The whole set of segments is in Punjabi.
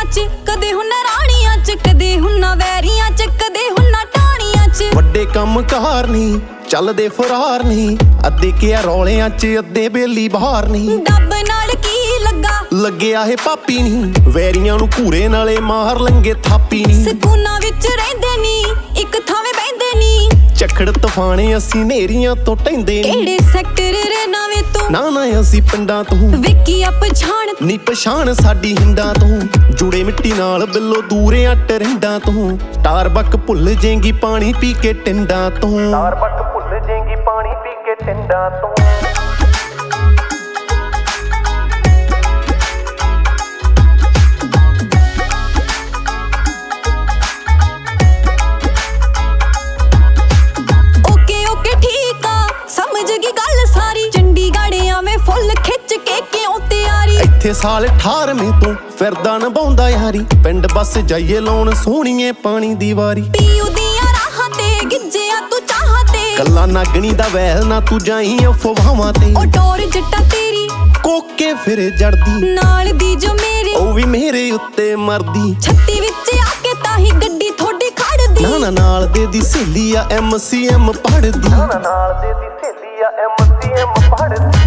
च कदे हुन्ना राणियां च कदे हुन्ना वैरियां च कदे हुन्ना टाणियां च ਵੱਡੇ ਕੰਮ ਕਾਰ ਨਹੀਂ ਚੱਲਦੇ ਫਰਾਰ ਨਹੀਂ ਅੱਧੇ ਕਿਆ ਰੌਲਿਆਂ 'ਚ ਅੱਧੇ ਬੇਲੀ ਬਾਹਰ ਨਹੀਂ ਡੱਬ ਨਾਲ ਕੀ ਲੱਗਾ ਲੱਗਿਆ ਇਹ ਪਾਪੀ ਨਹੀਂ ਵੈਰੀਆਂ ਨੂੰ ਘੂਰੇ ਨਾਲੇ ਮਾਰ ਲੰਗੇ ਥਾਪੀ ਨਹੀਂ ਸਕੂਨਾਂ ਵਿੱਚ ਰਹਿੰਦੇ ਨਹੀਂ ਇੱਕ ਥਾਵੇਂ ਬਹਿੰਦੇ ਨਹੀਂ ਝੱਖੜ ਤੂਫਾਨੇ ਅਸੀਂ ਨੇਰੀਆਂ ਤੋਂ ਟੈਂਦੇ ਨਹੀਂ ਕਿਹੜੇ ਸੈਕਟਰ ਰੇ ਨਾਵੇਂ ਤੋਂ ਨਾ ਨਾ ਅਸੀਂ ਪਿੰਡਾਂ ਤੋਂ ਵਿੱਕੀ ਆ ਪਛਾਣ ਨੀ ਪਛਾਣ ਸਾਡੀ ਹਿੰਡਾਂ ਤੋਂ ਜੁੜੇ ਮਿੱਟੀ ਨਾਲ ਬਿੱਲੋ ਦੂਰਿਆਂ ਟਰਿੰਡਾਂ ਤੋਂ ਟਾਰਬੱਕ ਭੁੱਲ ਜੇਂਗੀ ਪਾਣੀ ਪੀ ਕੇ ਟਿੰਡਾਂ ਤੋਂ ਟਾਰਬੱਕ ਭੁੱਲ ਜੇਂਗੀ ਪਾਣੀ ਪੀ ਕੇ ਟਿੰਡਾਂ ਤੋਂ ਇੱਥੇ ਸਾਲ 18ਵੇਂ ਤੋਂ ਫਿਰਦਾ ਨਿਭਾਉਂਦਾ ਯਾਰੀ ਪਿੰਡ ਬੱਸ ਜਾਈਏ ਲਾਉਣ ਸੋਹਣੀਏ ਪਾਣੀ ਦੀ ਵਾਰੀ ਪੀਉ ਦੀਆਂ ਰਾਹਾਂ ਤੇ ਗਿੱਜਿਆ ਤੂੰ ਚਾਹਾਂ ਤੇ ਕੱਲਾ ਨਾਗਣੀ ਦਾ ਵੈਲ ਨਾ ਤੂੰ ਜਾਈ ਅਫਵਾਹਾਂ ਤੇ ਉਹ ਟੋਰ ਜੱਟਾ ਤੇਰੀ ਕੋਕੇ ਫਿਰ ਜੜਦੀ ਨਾਲ ਦੀ ਜੋ ਮੇਰੇ ਉਹ ਵੀ ਮੇਰੇ ਉੱਤੇ ਮਰਦੀ 36 ਵਿੱਚ ਆ ਕੇ ਤਾਂ ਹੀ ਗੱਡੀ ਥੋੜੀ ਖੜਦੀ ਨਾ ਨਾਲ ਦੇ ਦੀ ਸਹੇਲੀ ਆ MCM ਪੜਦੀ ਨਾ ਨਾਲ ਦੇ ਦੀ ਸਹੇਲੀ ਆ MCM ਪੜਦੀ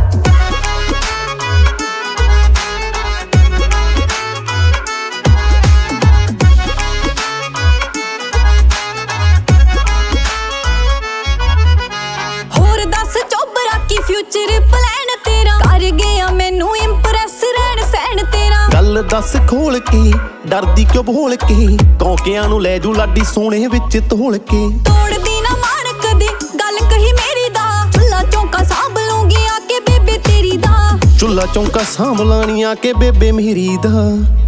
ਫਿਊਚਰ ਪਲਾਨ ਤੇਰਾ ਕਰ ਗਿਆ ਮੈਨੂੰ ਇੰਪ੍ਰੈਸ ਰਹਿਣ ਸਹਿਣ ਤੇਰਾ ਗੱਲ ਦੱਸ ਖੋਲ ਕੇ ਡਰਦੀ ਕਿਉਂ ਬੋਲ ਕੇ ਕੌਕਿਆਂ ਨੂੰ ਲੈ ਜੂ ਲਾਡੀ ਸੋਹਣੇ ਵਿੱਚ ਤੋਲ ਕੇ ਤੋੜਦੀ ਨਾ ਮਾਰ ਕਦੇ ਗੱਲ ਕਹੀ ਮੇਰੀ ਦਾ ਚੁੱਲਾ ਚੌਂਕਾ ਸਾਂਭ ਲੂੰਗੀ ਆ ਕੇ ਬੇਬੇ ਤੇਰੀ ਦਾ ਚੁੱਲਾ ਚੌਂਕਾ ਸਾਂਭ ਲਾਣੀ ਆ ਕੇ ਬੇਬੇ ਮੇਰੀ ਦਾ